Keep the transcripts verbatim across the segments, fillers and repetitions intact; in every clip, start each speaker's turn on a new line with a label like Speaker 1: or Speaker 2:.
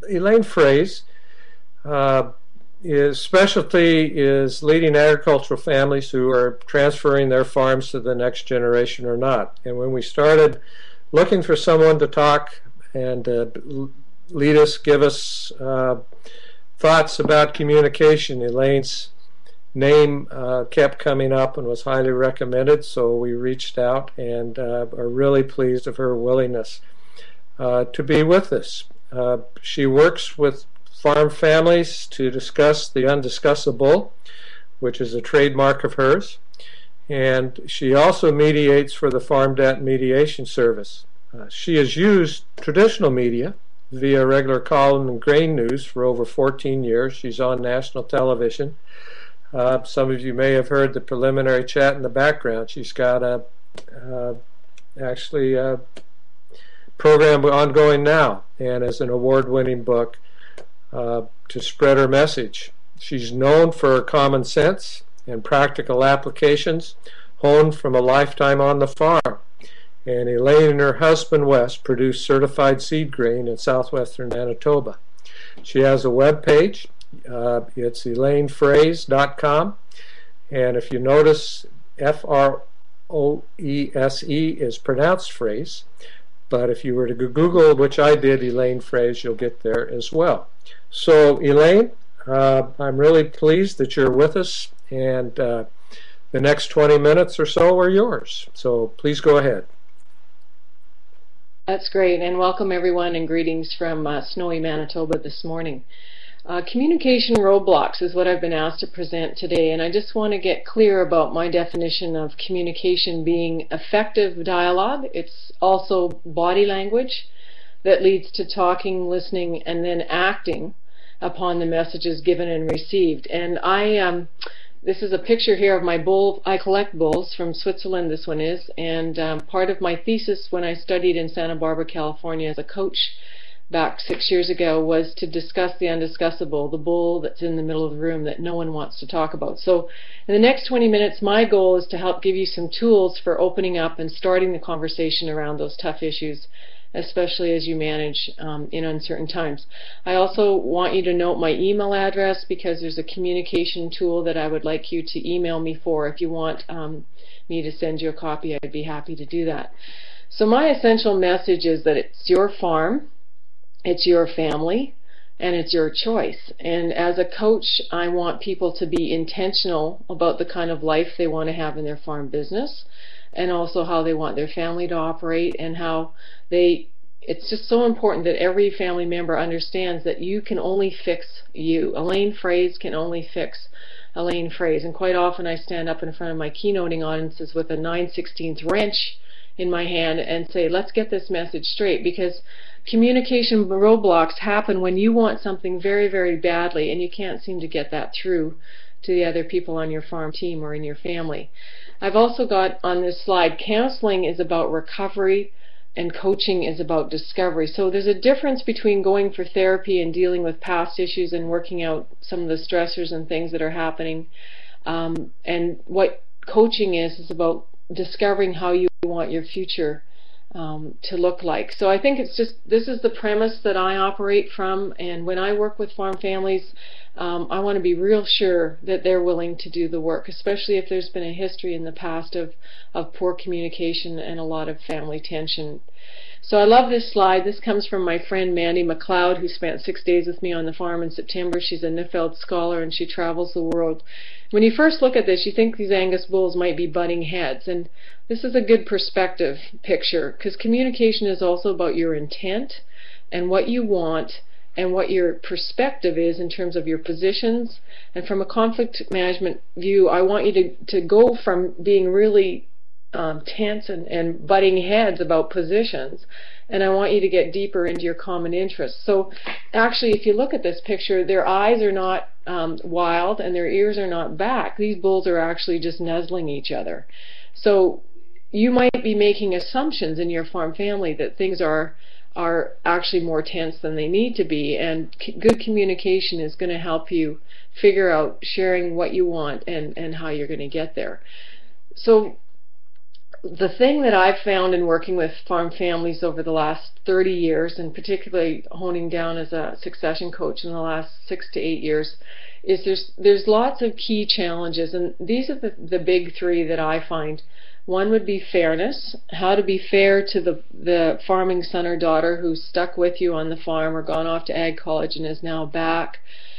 Speaker 1: Elaine Frais, uh, his specialty is leading agricultural families who are transferring their farms to the next generation or not. And when we started looking for someone to talk and uh, lead us, give us uh, thoughts about communication, Elaine's name uh, kept coming up and was highly recommended, so we reached out and uh, are really pleased of her willingness uh, to be with us. Uh, she works with farm families to discuss the undiscussable, which is a trademark of hers, and she also mediates for the Farm Debt Mediation Service. Uh, she has used traditional media via regular column and grain news for over fourteen years. She's on national television. Uh, some of you may have heard the preliminary chat in the background. She's got a uh, actually a program ongoing now, and is an award-winning book uh, to spread her message. She's known for her common sense and practical applications honed from a lifetime on the farm. And Elaine and her husband Wes produce certified seed grain in southwestern Manitoba. She has a web page. Uh, it's elaine frais dot com, and if you notice, F R O E S E is pronounced phrase, but if you were to Google, which I did, Elaine Frais, you'll get there as well. So Elaine, uh, I'm really pleased that you're with us, and uh, the next twenty minutes or so are yours. So please go ahead.
Speaker 2: That's great, and welcome everyone, and greetings from uh, snowy Manitoba this morning. Uh, communication roadblocks is what I've been asked to present today, and I just want to get clear about my definition of communication being effective dialogue. It's also body language that leads to talking, listening, and then acting upon the messages given and received. And I, um, this is a picture here of my bull. I collect bulls from Switzerland, this one is, and um, part of my thesis when I studied in Santa Barbara, California as a coach back six years ago was to discuss the undiscussable, the bull that's in the middle of the room that no one wants to talk about. So in the next twenty minutes, my goal is to help give you some tools for opening up and starting the conversation around those tough issues, especially as you manage um, in uncertain times. I also want you to note my email address, because there's a communication tool that I would like you to email me for. If you want um, me to send you a copy, I'd be happy to do that. So my essential message is that it's your farm, it's your family, and it's your choice. And as a coach, I want people to be intentional about the kind of life they want to have in their farm business, and also how they want their family to operate, and how they, it's just so important that every family member understands that you can only fix you. Elaine Frais can only fix Elaine Frais. And quite often I stand up in front of my keynoting audiences with a nine sixteenths wrench in my hand and say, let's get this message straight, because communication roadblocks happen when you want something very, very badly and you can't seem to get that through to the other people on your farm team or in your family. I've also got on this slide, counseling is about recovery and coaching is about discovery. So there's a difference between going for therapy and dealing with past issues and working out some of the stressors and things that are happening. Um, and what coaching is, is about discovering how you want your future Um, to look like. So I think it's just, this is the premise that I operate from, and when I work with farm families, um, I want to be real sure that they're willing to do the work, especially if there's been a history in the past of, of poor communication and a lot of family tension. So I love this slide. This comes from my friend Mandy McLeod, who spent six days with me on the farm in September. She's a Neufeld scholar and she travels the world. When you first look at this, you think these Angus bulls might be butting heads, and this is a good perspective picture, because communication is also about your intent and what you want and what your perspective is in terms of your positions. And from a conflict management view, I want you to, to go from being really um, tense and, and butting heads about positions, and I want you to get deeper into your common interests. So actually, if you look at this picture, their eyes are not um, wild and their ears are not back. These bulls are actually just nuzzling each other. So you might be making assumptions in your farm family that things are are actually more tense than they need to be, and good communication is going to help you figure out sharing what you want and, and how you're going to get there. So the thing that I've found in working with farm families over the last thirty years, and particularly honing down as a succession coach in the last six to eight years, is there's there's lots of key challenges, and these are the, the big three that I find. One would be fairness, how to be fair to the, the farming son or daughter who's stuck with you on the farm or gone off to ag college and is now back,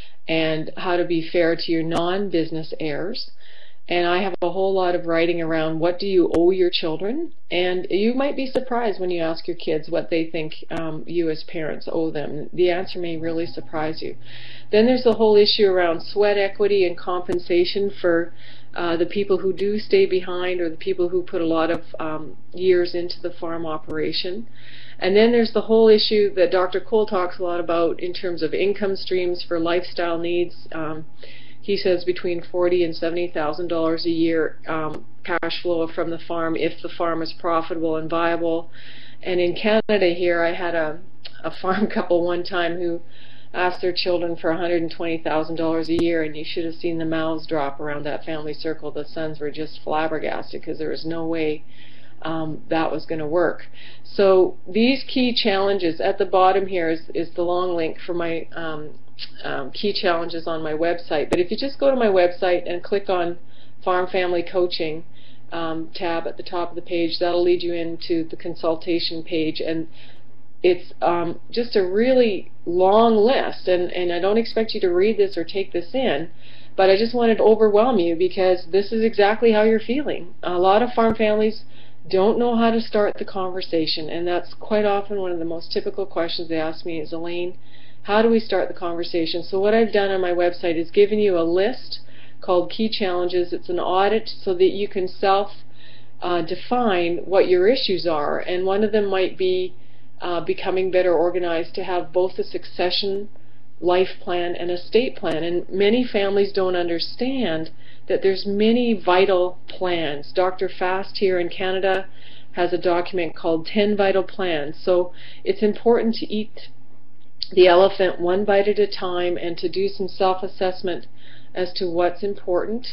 Speaker 2: and how to be fair to your non-business heirs. And I have a whole lot of writing around what do you owe your children, and you might be surprised when you ask your kids what they think um, you as parents owe them. The answer may really surprise you. Then there's the whole issue around sweat equity and compensation for uh, the people who do stay behind, or the people who put a lot of um, years into the farm operation. And then there's the whole issue that Doctor Cole talks a lot about in terms of income streams for lifestyle needs. Um, He says between forty and seventy thousand dollars a year um, cash flow from the farm if the farm is profitable and viable. And in Canada here, I had a, a farm couple one time who asked their children for one hundred twenty thousand dollars a year, and you should have seen the mouths drop around that family circle. The sons were just flabbergasted because there was no way um, that was going to work. So these key challenges at the bottom here is, is the long link for my um, Um, key challenges on my website. But if you just go to my website and click on Farm Family Coaching um, tab at the top of the page, that'll lead you into the consultation page, and it's um, just a really long list, and, and I don't expect you to read this or take this in, but I just wanted to overwhelm you because this is exactly how you're feeling. A lot of farm families don't know how to start the conversation, and that's quite often one of the most typical questions they ask me is, Elaine, how do we start the conversation? So what I've done on my website is given you a list called Key Challenges. It's an audit so that you can self uh, define what your issues are, and one of them might be uh, becoming better organized to have both a succession life plan and estate plan. And many families don't understand that there's many vital plans. Doctor Fast here in Canada has a document called ten Vital Plans. So it's important to eat the elephant one bite at a time and to do some self-assessment as to what's important.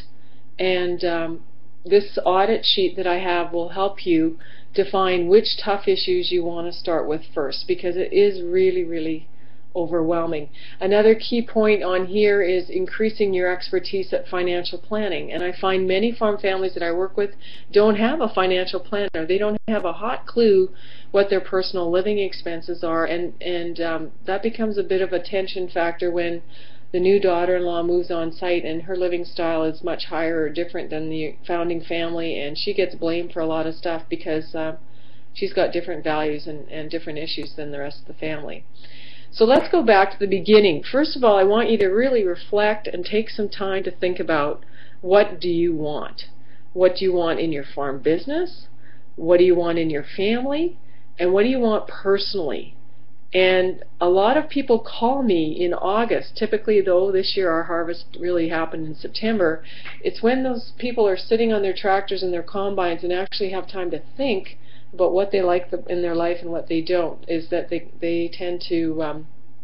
Speaker 2: And um, this audit sheet that I have will help you define which tough issues you want to start with first, because it is really, really overwhelming. Another key point on here is increasing your expertise at financial planning. And I find many farm families that I work with don't have a financial planner. They don't have a hot clue what their personal living expenses are, and, and um, that becomes a bit of a tension factor when the new daughter-in-law moves on site and her living style is much higher or different than the founding family, and she gets blamed for a lot of stuff because uh, she's got different values and, and different issues than the rest of the family. So let's go back to the beginning. First of all, I want you to really reflect and take some time to think about, what do you want? What do you want in your farm business? What do you want in your family? And what do you want personally? And a lot of people call me in August. Typically, though, this year our harvest really happened in September. It's when those people are sitting on their tractors and their combines and actually have time to think about what they like in their life and what they don't, is that they, they tend to um,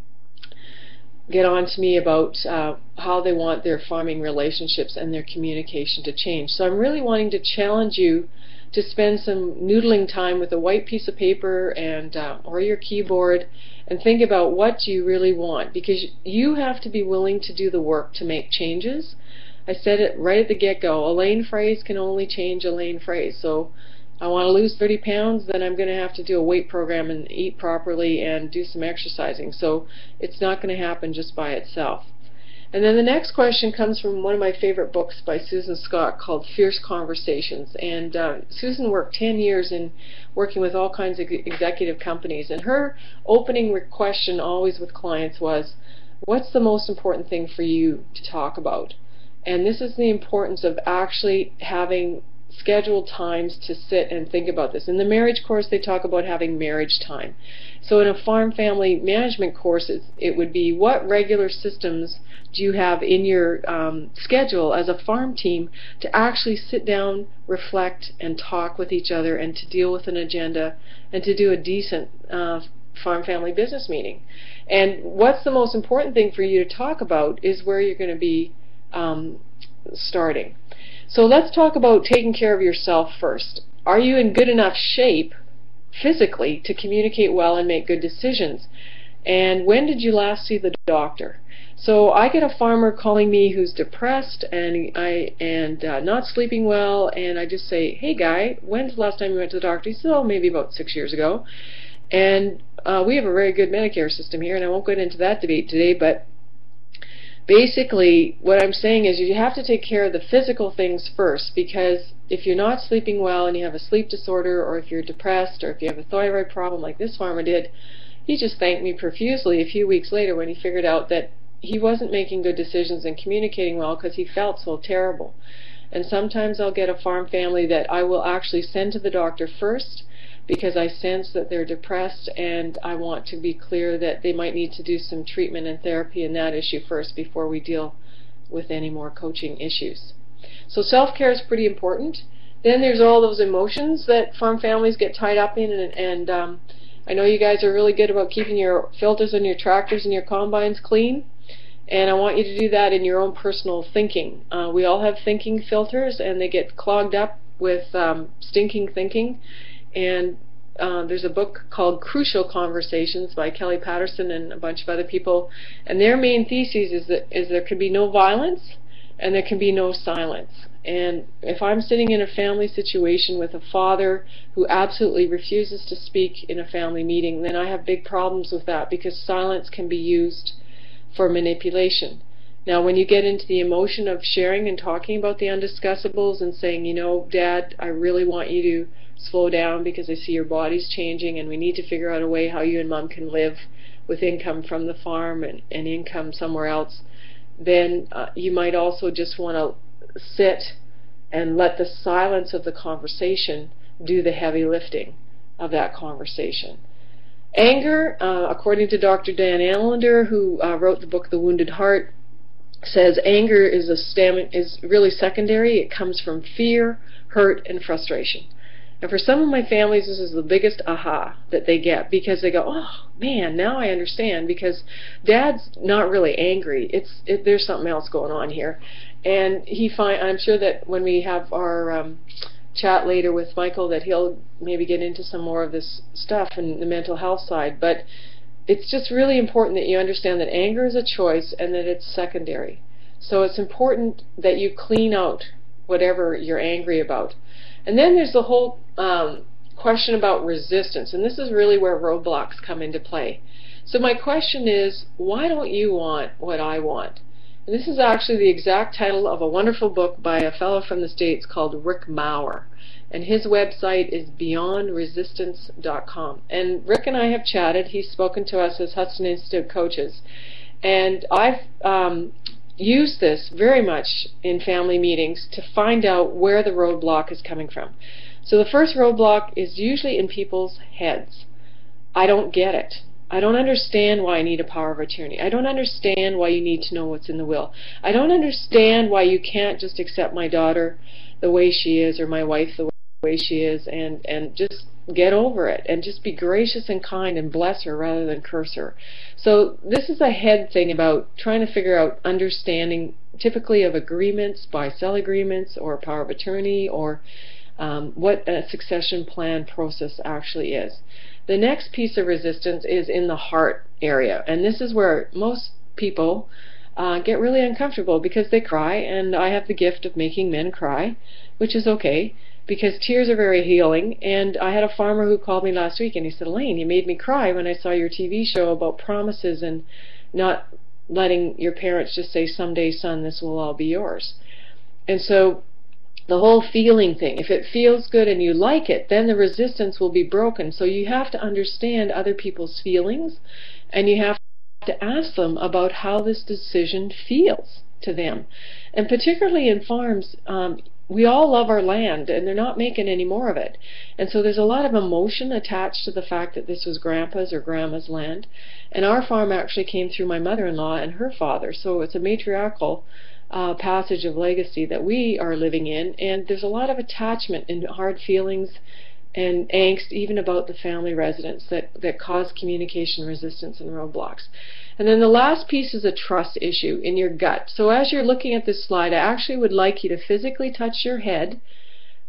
Speaker 2: get on to me about uh, how they want their farming relationships and their communication to change. So I'm really wanting to challenge you to spend some noodling time with a white piece of paper and uh, or your keyboard and think about what you really want, because you have to be willing to do the work to make changes. I said it right at the get-go, Elaine Froese can only change Elaine Froese. So I want to lose thirty pounds, then I'm going to have to do a weight program and eat properly and do some exercising. So it's not going to happen just by itself. And then the next question comes from one of my favorite books by Susan Scott called Fierce Conversations. And uh, Susan worked ten years in working with all kinds of executive companies. And her opening question always with clients was, what's the most important thing for you to talk about? And this is the importance of actually having scheduled times to sit and think about this. In the marriage course, they talk about having marriage time. So in a farm family management course, it's, it would be, what regular systems do you have in your um, schedule as a farm team to actually sit down, reflect, and talk with each other, and to deal with an agenda, and to do a decent uh, farm family business meeting. And what's the most important thing for you to talk about is where you're going to be um, starting. So let's talk about taking care of yourself first. are you in good enough shape physically to communicate well and make good decisions? And when did you last see the doctor? So I get a farmer calling me who's depressed and I and uh, not sleeping well, and I just say, hey guy, when's the last time you went to the doctor? He said, oh, maybe about six years ago. And uh, we have a very good Medicare system here, and I won't get into that debate today, but basically what I'm saying is you have to take care of the physical things first, because if you're not sleeping well and you have a sleep disorder, or if you're depressed, or if you have a thyroid problem like this farmer did, he just thanked me profusely a few weeks later when he figured out that he wasn't making good decisions and communicating well because he felt so terrible. And sometimes I'll get a farm family that I will actually send to the doctor first because I sense that they're depressed and I want to be clear that they might need to do some treatment and therapy in that issue first before we deal with any more coaching issues. So self-care is pretty important. Then there's all those emotions that farm families get tied up in, and, and um, I know you guys are really good about keeping your filters on your tractors and your combines clean. And I want you to do that in your own personal thinking. Uh, we all have thinking filters, and they get clogged up with um, stinking thinking. And uh, there's a book called Crucial Conversations by Kelly Patterson and a bunch of other people. And their main thesis is that is there can be no violence and there can be no silence. And if I'm sitting in a family situation with a father who absolutely refuses to speak in a family meeting, then I have big problems with that, because silence can be used for manipulation. Now, when you get into the emotion of sharing and talking about the undiscussables and saying, you know, Dad, I really want you to slow down because I see your body's changing and we need to figure out a way how you and Mom can live with income from the farm and, and income somewhere else, then uh, you might also just want to sit and let the silence of the conversation do the heavy lifting of that conversation. Anger, uh, according to Doctor Dan Allender, who uh, wrote the book The Wounded Heart, says anger is a stam is really secondary. It comes from fear, hurt, and frustration. And for some of my families, this is the biggest aha that they get, because they go, oh man, now I understand, because Dad's not really angry. It's it, there's something else going on here. And he find I'm sure that when we have our um, chat later with Michael, that he'll maybe get into some more of this stuff in the mental health side. But it's just really important that you understand that anger is a choice and that it's secondary. So it's important that you clean out whatever you're angry about. And then there's the whole um, question about resistance, and this is really where roadblocks come into play. So my question is, why don't you want what I want? And this is actually the exact title of a wonderful book by a fellow from the States called Rick Maurer. And his website is beyond resistance dot com. And Rick and I have chatted. He's spoken to us as Hudson Institute coaches. And I've um, used this very much in family meetings to find out where the roadblock is coming from. So the first roadblock is usually in people's heads. I don't get it. I don't understand why I need a power of attorney. I don't understand why you need to know what's in the will. I don't understand why you can't just accept my daughter the way she is, or my wife the way she is, and, and just get over it and just be gracious and kind and bless her rather than curse her. So this is a head thing about trying to figure out understanding typically of agreements, buy-sell agreements, or power of attorney, or um, what a succession plan process actually is. The next piece of resistance is in the heart area, and this is where most people uh, get really uncomfortable because they cry, and I have the gift of making men cry, which is okay, because tears are very healing. And I had a farmer who called me last week and he said, Elaine, you made me cry when I saw your T V show about promises and not letting your parents just say, someday, son, this will all be yours. And so the whole feeling thing, if it feels good and you like it, then the resistance will be broken. So you have to understand other people's feelings, and you have to ask them about how this decision feels to them. And particularly in farms, um, we all love our land, and they're not making any more of it. And so there's a lot of emotion attached to the fact that this was Grandpa's or Grandma's land. And our farm actually came through my mother-in-law and her father, so it's a matriarchal uh, passage of legacy that we are living in. And there's a lot of attachment and hard feelings and angst even about the family residence that, that cause communication resistance and roadblocks. And then the last piece is a trust issue in your gut. So as you're looking at this slide, I actually would like you to physically touch your head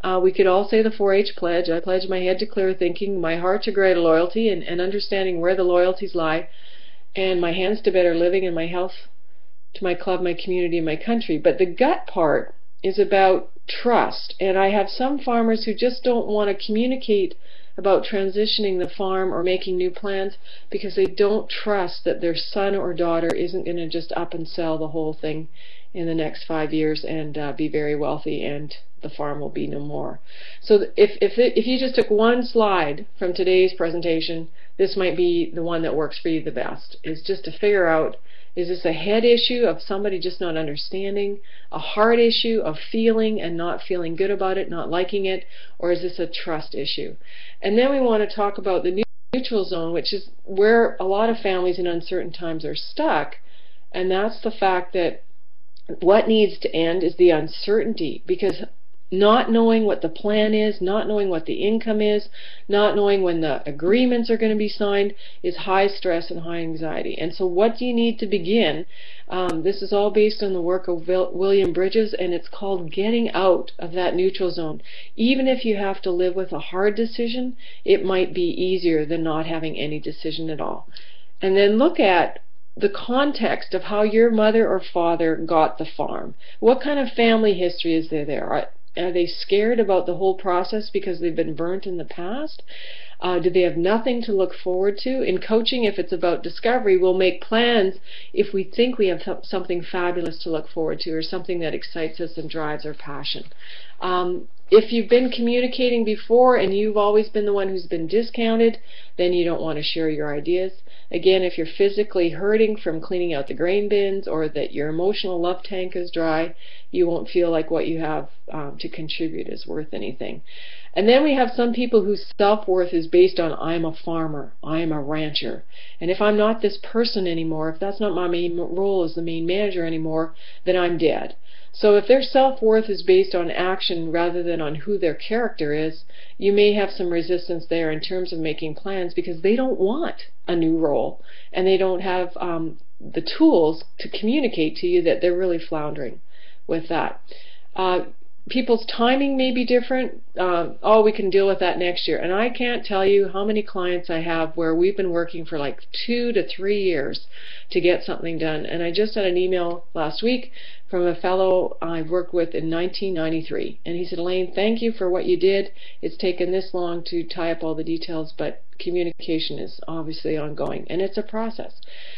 Speaker 2: Uh, we could all say the four H pledge. I pledge my head to clear thinking, my heart to greater loyalty, and, and understanding where the loyalties lie, and my hands to better living, and my health to my club, my community, and my country. But the gut part is about trust, and I have some farmers who just don't want to communicate about transitioning the farm or making new plans because they don't trust that their son or daughter isn't going to just up and sell the whole thing in the next five years and uh, be very wealthy, and the farm will be no more. So if, if, it, if you just took one slide from today's presentation, this might be the one that works for you the best, is just to figure out, is this a head issue of somebody just not understanding, a heart issue of feeling and not feeling good about it, not liking it, or is this a trust issue? And then we want to talk about the neutral zone, which is where a lot of families in uncertain times are stuck, and that's the fact that what needs to end is the uncertainty, because not knowing what the plan is, not knowing what the income is, not knowing when the agreements are going to be signed is high stress and high anxiety. And so what do you need to begin? Um, this is all based on the work of William Bridges, and it's called getting out of that neutral zone. Even if you have to live with a hard decision, it might be easier than not having any decision at all. And then look at the context of how your mother or father got the farm. What kind of family history is there there? Are, are they scared about the whole process because they've been burnt in the past? Uh, do they have nothing to look forward to? In coaching, if it's about discovery, we'll make plans if we think we have something fabulous to look forward to or something that excites us and drives our passion. Um, if you've been communicating before and you've always been the one who's been discounted, then you don't want to share your ideas. Again, if you're physically hurting from cleaning out the grain bins or that your emotional love tank is dry, you won't feel like what you have um, to contribute is worth anything. And then we have some people whose self-worth is based on, I'm a farmer, I am a rancher, and if I'm not this person anymore, if that's not my main role as the main manager anymore, then I'm dead. So if their self-worth is based on action rather than on who their character is, you may have some resistance there in terms of making plans because they don't want a new role and they don't have um, the tools to communicate to you that they're really floundering with that. Uh, people's timing may be different. Uh, oh, we can deal with that next year. And I can't tell you how many clients I have where we've been working for like two to three years to get something done. And I just had an email last week from a fellow I worked with in nineteen ninety-three. And he said, Elaine, thank you for what you did. It's taken this long to tie up all the details, but communication is obviously ongoing. And it's a process.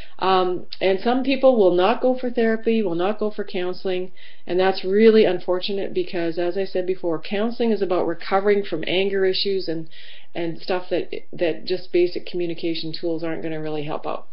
Speaker 2: Um, and some people will not go for therapy, will not go for counseling, and that's really unfortunate because, as I said before, counseling is about recovering from anger issues and, and stuff that, that just basic communication tools aren't going to really help out.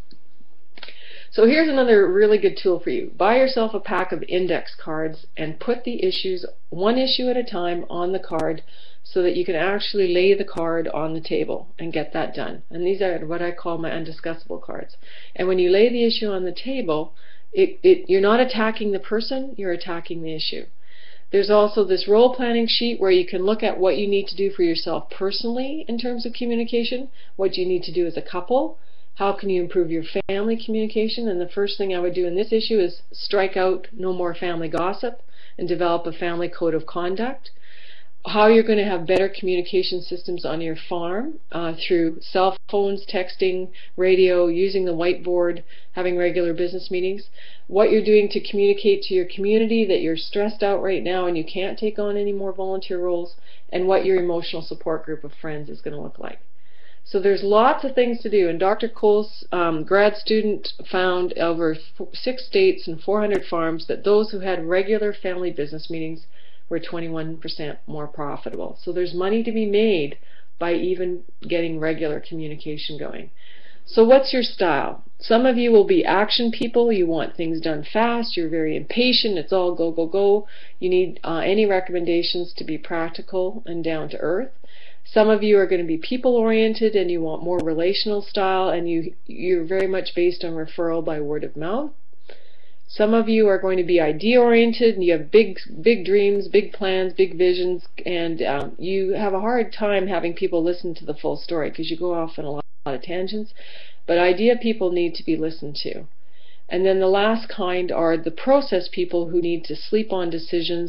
Speaker 2: So here's another really good tool for you. Buy yourself a pack of index cards and put the issues one issue at a time on the card so that you can actually lay the card on the table and get that done. And these are what I call my undiscussable cards. And when you lay the issue on the table, it, it, you're not attacking the person, you're attacking the issue. There's also this role planning sheet where you can look at what you need to do for yourself personally in terms of communication, what you need to do as a couple, how can you improve your family communication. And the first thing I would do in this issue is strike out no more family gossip and develop a family code of conduct. How you're going to have better communication systems on your farm uh, through cell phones, texting, radio, using the whiteboard, having regular business meetings. What you're doing to communicate to your community that you're stressed out right now and you can't take on any more volunteer roles, and what your emotional support group of friends is going to look like. So there's lots of things to do, and Doctor Cole's um, grad student found over six states and four hundred farms that those who had regular family business meetings were twenty-one percent more profitable. So there's money to be made by even getting regular communication going. So what's your style? Some of you will be action people. You want things done fast. You're very impatient. It's all go, go, go. You need uh, any recommendations to be practical and down to earth. Some of you are going to be people-oriented and you want more relational style, and you, you're very much based on referral by word of mouth. Some of you are going to be idea-oriented and you have big, big dreams, big plans, big visions, and um, you have a hard time having people listen to the full story because you go off on a lot, a lot of tangents. But idea people need to be listened to. And then the last kind are the process people who need to sleep on decisions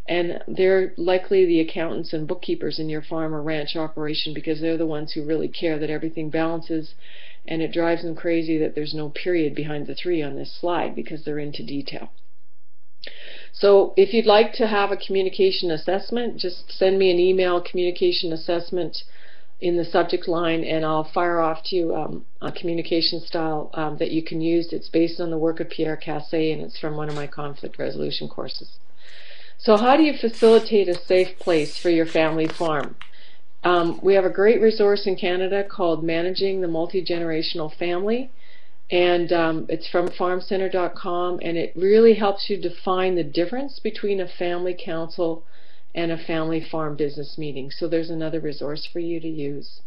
Speaker 2: And they're likely the accountants and bookkeepers in your farm or ranch operation, because they're the ones who really care that everything balances, and it drives them crazy that there's no period behind the three on this slide, because they're into detail. So if you'd like to have a communication assessment, just send me an email, communication assessment, in the subject line, and I'll fire off to you um, a communication style um, that you can use. It's based on the work of Pierre Cassé, and it's from one of my conflict resolution courses. So how do you facilitate a safe place for your family farm? Um, we have a great resource in Canada called Managing the Multi-Generational Family, and um, it's from farm center dot com, and it really helps you define the difference between a family council and a family farm business meeting. So there's another resource for you to use.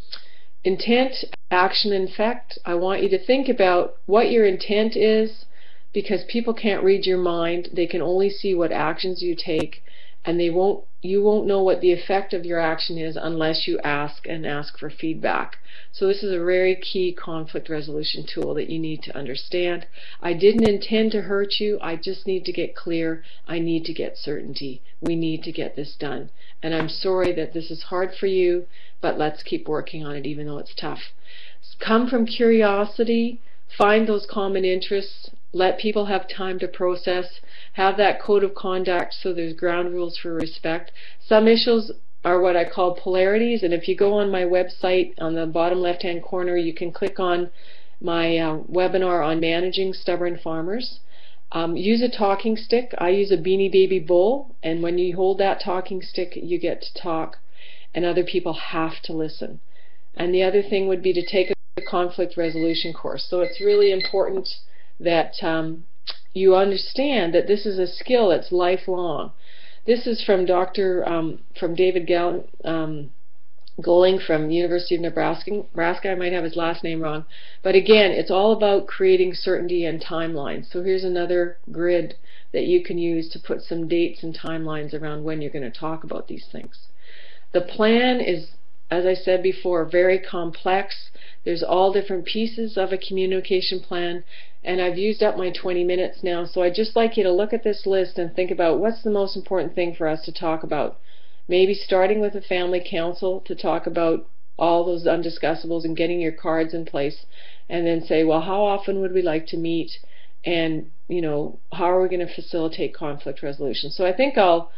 Speaker 2: Intent, action, and effect. I want you to think about what your intent is, because people can't read your mind. They can only see what actions you take, and they won't you won't know what the effect of your action is unless you ask and ask for feedback. So this is a very key conflict resolution tool that you need to understand. I didn't intend to hurt you. I just need to get clear. I need to get certainty. We need to get this done. And I'm sorry that this is hard for you, but let's keep working on it even though it's tough. Come from curiosity. Find those common interests. Let people have time to process. Have that code of conduct so there's ground rules for respect. Some issues are what I call polarities, and if you go on my website, on the bottom left hand corner, you can click on my uh, webinar on managing stubborn farmers. Um, use a talking stick. I use a Beanie Baby bowl, and when you hold that talking stick, you get to talk, and other people have to listen. And the other thing would be to take a conflict resolution course. So it's really important that um, you understand that this is a skill that's lifelong. This is from Doctor Um, from David Gall um, Goling from University of Nebraska. Nebraska. I might have his last name wrong, but again, it's all about creating certainty and timelines. So here's another grid that you can use to put some dates and timelines around when you're going to talk about these things. The plan is, as I said before, very complex. There's all different pieces of a communication plan, and I've used up my twenty minutes now, so I'd just like you to look at this list and think about what's the most important thing for us to talk about. Maybe starting with a family council to talk about all those undiscussables and getting your cards in place, and then say, well, how often would we like to meet, and you know, how are we going to facilitate conflict resolution? So I think I'll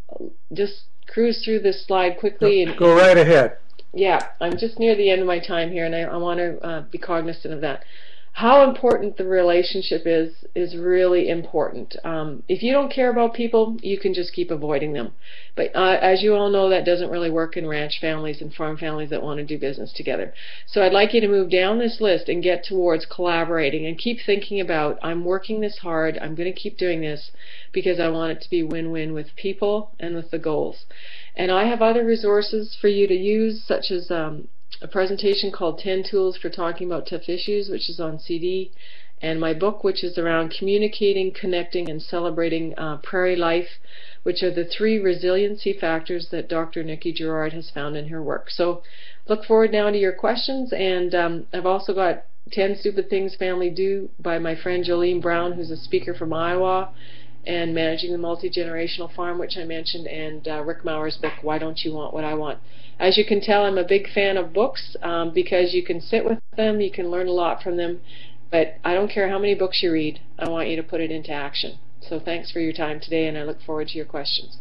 Speaker 2: just cruise through this slide quickly. And
Speaker 1: go right ahead.
Speaker 2: Yeah, I'm just near the end of my time here, and I, I want to uh, be cognizant of that. How important the relationship is is really important. Um, if you don't care about people, you can just keep avoiding them. But uh, as you all know, that doesn't really work in ranch families and farm families that want to do business together. So I'd like you to move down this list and get towards collaborating, and keep thinking about, I'm working this hard, I'm going to keep doing this because I want it to be win-win with people and with the goals. And I have other resources for you to use, such as um, a presentation called ten tools for Talking About Tough Issues, which is on C D, and my book, which is around communicating, connecting, and celebrating uh, prairie life, which are the three resiliency factors that Doctor Nikki Gerard has found in her work. So look forward now to your questions, and um, I've also got ten Stupid Things Family Do by my friend Jolene Brown, who's a speaker from Iowa, and Managing the Multi-Generational Farm, which I mentioned, and uh, Rick Mauer's book, Why Don't You Want What I Want? As you can tell, I'm a big fan of books um, because you can sit with them, you can learn a lot from them, but I don't care how many books you read, I want you to put it into action. So thanks for your time today, and I look forward to your questions.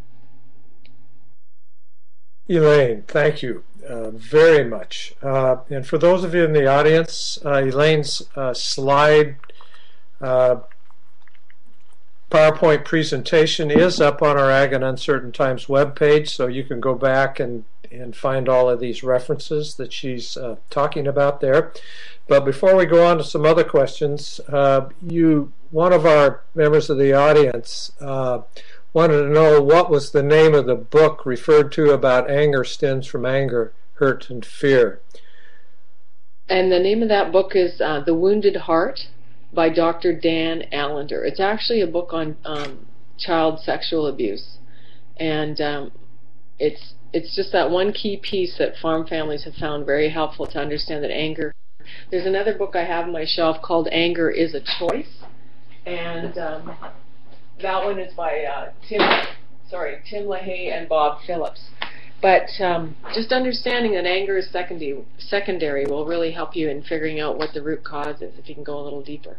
Speaker 1: Elaine, thank you uh, very much. Uh, and for those of you in the audience, uh, Elaine's uh, slide uh, PowerPoint presentation is up on our Ag in Uncertain Times webpage, so you can go back and, and find all of these references that she's uh, talking about there. But before we go on to some other questions, uh, you, one of our members of the audience uh, wanted to know what was the name of the book referred to about anger stems from anger, hurt, and fear.
Speaker 2: And the name of that book is uh, The Wounded Heart by Doctor Dan Allender. It's actually a book on um, child sexual abuse, and um, it's it's just that one key piece that farm families have found very helpful to understand that anger. There's another book I have on my shelf called Anger is a Choice, and um, that one is by uh, Tim sorry, Tim LaHaye and Bob Phillips. But um, just understanding that anger is secondary, secondary will really help you in figuring out what the root cause is if you can go a little deeper.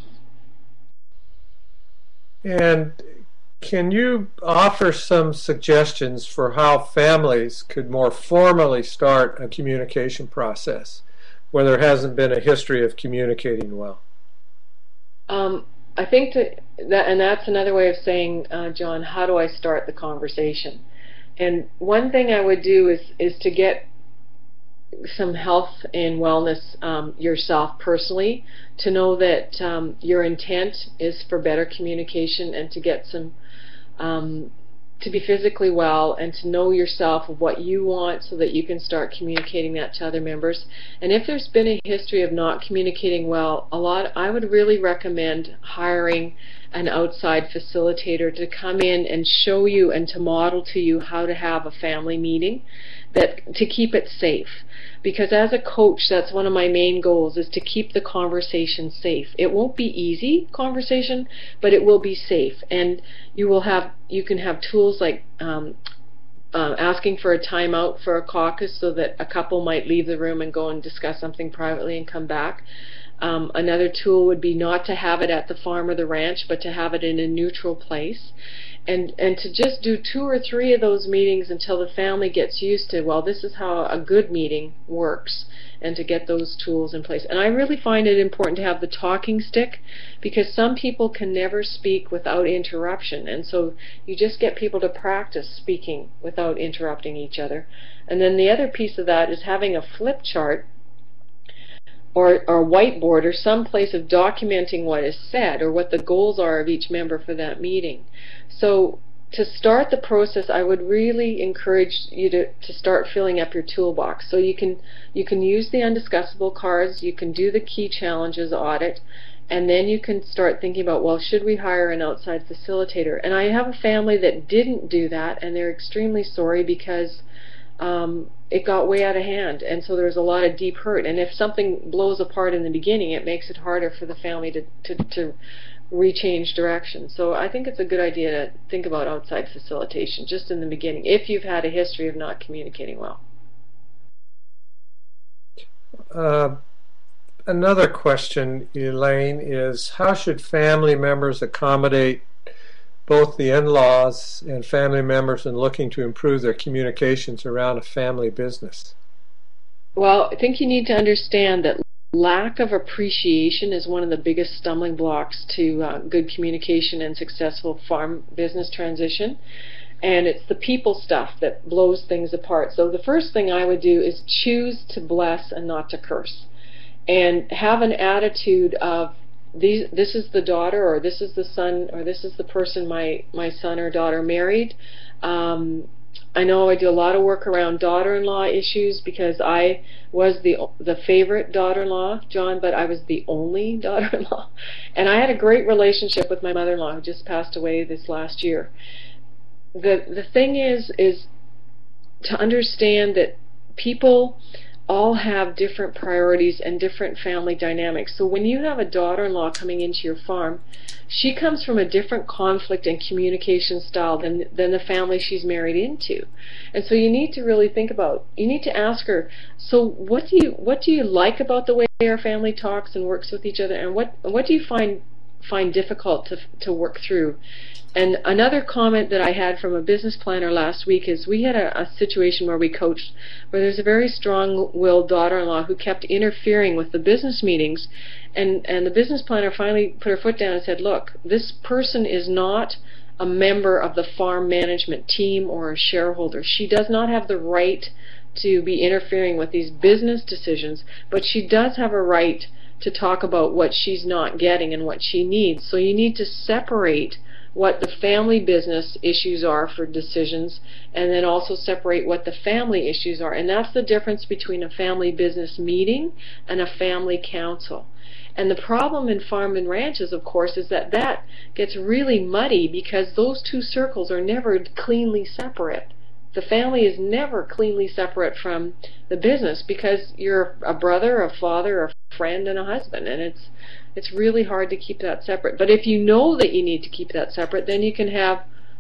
Speaker 1: And can you offer some suggestions for how families could more formally start a communication process where there hasn't been a history of communicating well?
Speaker 2: Um, I think that, that, and that's another way of saying, uh, John, how do I start the conversation? And one thing I would do is, is to get some health and wellness um, yourself personally, to know that um, your intent is for better communication and to get some, um, to be physically well and to know yourself of what you want so that you can start communicating that to other members. And if there's been a history of not communicating well, a lot, I would really recommend hiring an outside facilitator to come in and show you and to model to you how to have a family meeting, that to keep it safe. Because as a coach, that's one of my main goals, is to keep the conversation safe. It won't be easy conversation, but it will be safe. And you will have, you can have tools like um, uh, asking for a timeout for a caucus so that a couple might leave the room and go and discuss something privately and come back. Um, another tool would be not to have it at the farm or the ranch, but to have it in a neutral place. And, and to just do two or three of those meetings until the family gets used to, well, this is how a good meeting works, and to get those tools in place. And I really find it important to have the talking stick, because some people can never speak without interruption, and so you just get people to practice speaking without interrupting each other. And then the other piece of that is having a flip chart or, or whiteboard or some place of documenting what is said or what the goals are of each member for that meeting. So to start the process, I would really encourage you to, to start filling up your toolbox. So you can you can use the undiscussable cards, you can do the key challenges audit, and then you can start thinking about, well, should we hire an outside facilitator? And I have a family that didn't do that, and they're extremely sorry because um, it got way out of hand, and so there's a lot of deep hurt. And if something blows apart in the beginning, it makes it harder for the family to, to, to rechange direction. So I think it's a good idea to think about outside facilitation just in the beginning, if you've had a history of not communicating well.
Speaker 1: Uh, another question, Elaine, is how should family members accommodate both the in-laws and family members in looking to improve their communications around a family business?
Speaker 2: Well, I think you need to understand that lack of appreciation is one of the biggest stumbling blocks to uh, good communication and successful farm business transition. And it's the people stuff that blows things apart. So the first thing I would do is choose to bless and not to curse. And have an attitude of, these, this is the daughter, or this is the son, or this is the person my, my son or daughter married. Um, I know I do a lot of work around daughter-in-law issues because I was the the favorite daughter-in-law, John, but I was the only daughter-in-law. And I had a great relationship with my mother-in-law who just passed away this last year. The, the thing is, is to understand that people all have different priorities and different family dynamics. So when you have a daughter-in-law coming into your farm, she comes from a different conflict and communication style than, than the family she's married into. And so you need to really think about, you need to ask her, so what do you, what do you like about the way our family talks and works with each other, and what, what do you find find difficult to, to work through? And another comment that I had from a business planner last week is we had a, a situation where we coached where there's a very strong-willed daughter-in-law who kept interfering with the business meetings, and, and the business planner finally put her foot down and said, look, this person is not a member of the farm management team or a shareholder. She does not have the right to be interfering with these business decisions, but she does have a right to talk about what she's not getting and what she needs. So you need to separate what the family business issues are for decisions, and then also separate what the family issues are. And that's the difference between a family business meeting and a family council. And the problem in farm and ranches, of course, is that that gets really muddy because those two circles are never cleanly separate. The family is never cleanly separate from the business because you're a brother, a father, a friend, and a husband, and it's it's really hard to keep that separate. But if you know that you need to keep that separate, then you can have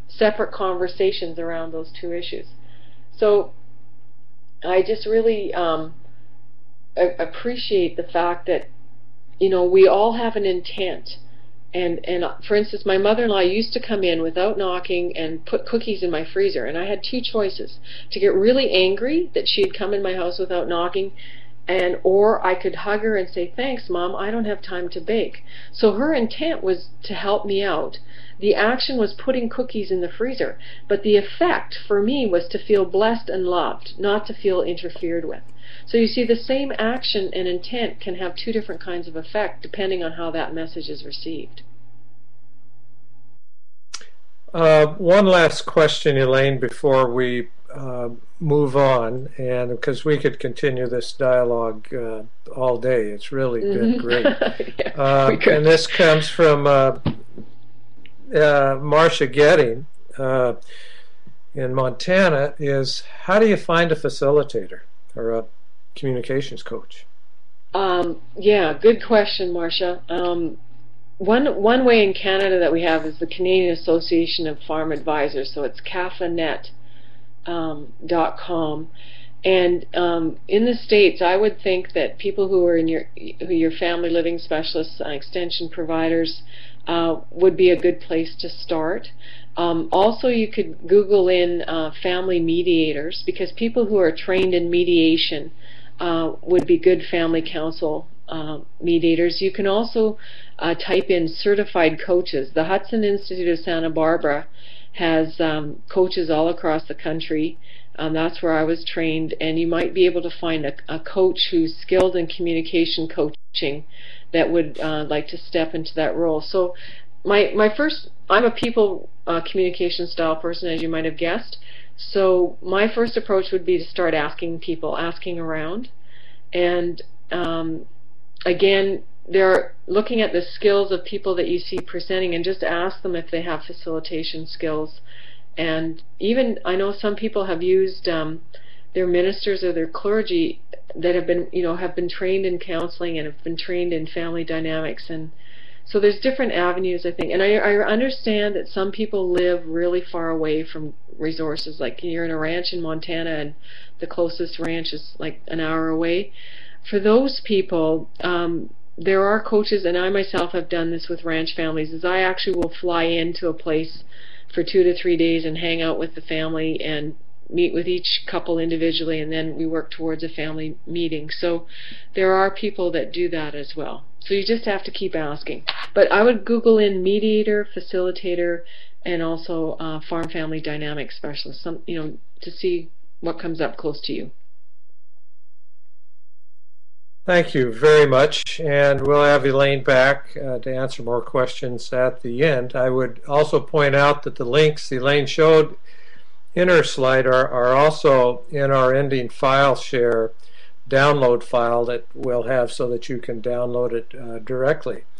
Speaker 2: separate conversations around those two issues. So I just really um, appreciate the fact that, you know, we all have an intent. And, and for instance, my mother-in-law used to come in without knocking and put cookies in my freezer, and I had two choices: to get really angry that she had come in my house without knocking, and or I could hug her and say, "Thanks, Mom, I don't have time to bake." So her intent was to help me out. The action was putting cookies in the freezer, but the effect for me was to feel blessed and loved, not to feel interfered with. So you see, the same action and intent can have two different kinds of effect depending on how that message is received.
Speaker 1: Uh, one last question, Elaine, before we uh, move on, and because we could continue this dialogue uh, all day. It's really been
Speaker 2: Mm-hmm.
Speaker 1: great.
Speaker 2: Yeah,
Speaker 1: uh, and this comes from uh, uh, Marcia Getting uh, in Montana, is how do you find a facilitator or a communications coach?
Speaker 2: Um, yeah, good question, Marcia. Um, one one way in Canada that we have is the Canadian Association of Farm Advisors, so it's C A F A net dot com. Um, and um, in the States, I would think that people who are in your who your family living specialists, uh, extension providers, uh, would be a good place to start. Um, also, you could Google in uh, family mediators, because people who are trained in mediation uh, would be good family council uh, mediators. You can also uh, type in certified coaches. The Hudson Institute of Santa Barbara has um, coaches all across the country. Um, that's where I was trained, and you might be able to find a, a coach who's skilled in communication coaching that would uh, like to step into that role. So my my first, I'm a people uh, communication style person, as you might have guessed. So my first approach would be to start asking people, asking around, and um, again, they're looking at the skills of people that you see presenting, and just ask them if they have facilitation skills. And even, I know some people have used um, their ministers or their clergy that have been, you know, have been trained in counseling and have been trained in family dynamics. And so there's different avenues, I think. And I, I understand that some people live really far away from resources. Like you're in a ranch in Montana and the closest ranch is like an hour away. For those people, um, there are coaches, and I myself have done this with ranch families, is I actually will fly into a place for two to three days and hang out with the family and meet with each couple individually, and then we work towards a family meeting. So there are people that do that as well. So you just have to keep asking. But I would Google in mediator, facilitator, and also uh, farm family dynamic specialist, some, you know, to see what comes up close to you.
Speaker 1: Thank you very much, and we'll have Elaine back uh, to answer more questions at the end. I would also point out that the links Elaine showed in her slide are, are also in our ending file share download file that we'll have so that you can download it uh, directly.